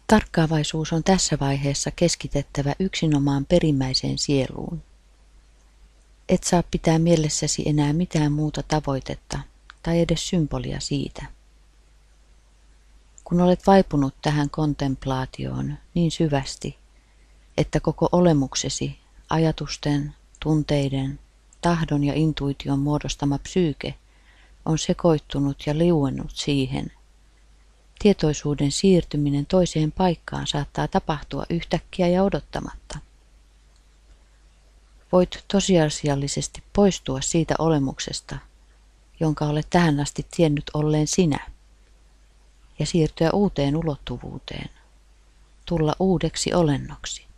Tarkkaavaisuus on tässä vaiheessa keskitettävä yksinomaan perimmäiseen sieluun. Et saa pitää mielessäsi enää mitään muuta tavoitetta tai edes symbolia siitä. Kun olet vaipunut tähän kontemplaatioon niin syvästi, että koko olemuksesi, ajatusten, tunteiden, tahdon ja intuition muodostama psyyke on sekoittunut ja liuennut siihen, tietoisuuden siirtyminen toiseen paikkaan saattaa tapahtua yhtäkkiä ja odottamatta. Voit tosiasiallisesti poistua siitä olemuksesta, jonka olet tähän asti tiennyt olleen sinä, ja siirtyä uuteen ulottuvuuteen, tulla uudeksi olennoksi.